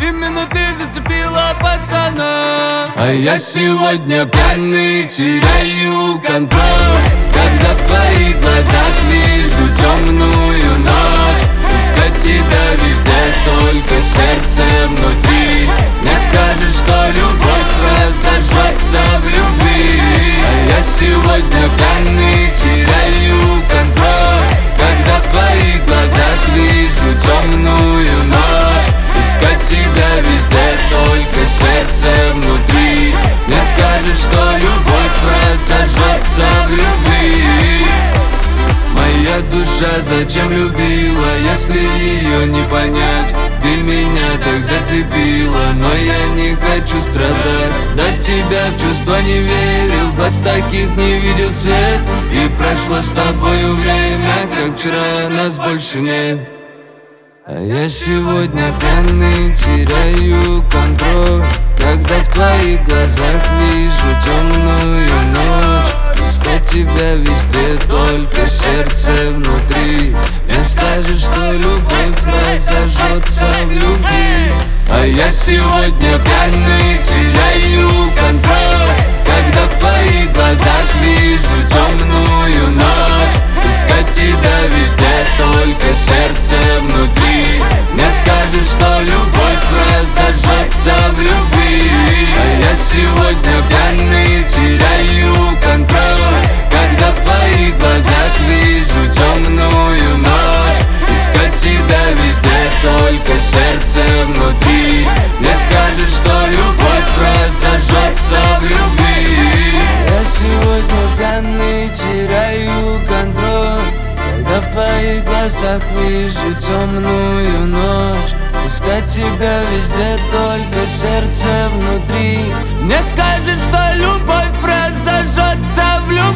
Именно ты зацепила пацана. А я сегодня пьяный, теряю контроль, когда в твоих глазах вижу темную ночь. Искать тебя везде, только сердце внутри не скажет, что любовь разожжется в любви. А я сегодня пьяный, теряю контроль, когда в твоих глазах вижу темную ночь. Искать тебя везде, только сердце внутри не скажет, что любовь разожжется в любви. Моя душа зачем любила, если ее не понять? Ты меня так зацепила, но я не хочу страдать. До тебя в чувства не верил, глаз таких не видел свет. И прошло с тобою время, как вчера, нас больше нет. А я сегодня пьяный, теряю контроль, когда в твоих глазах вижу темную ночь. Искать тебя везде, только сердце внутри не скажет, что любовь разожжется в любви. А я сегодня пьяный, теряю контроль, когда в твоих глазах вижу темную ночь. Искать тебя везде, только сердце внутри не скажет, что любовь разожжется в любви. А я сегодня пьяный, теряю контроль, когда в твоих глазах вижу темную ночь. Искать тебя везде, только сердце внутри не скажет, что любовь разожжется в любви. Я сегодня пьяный, теряю контроль, когда в твоих глазах вижу темную ночь. Искать тебя везде, только сердце внутри не скажет, что любовь разожжется в любви.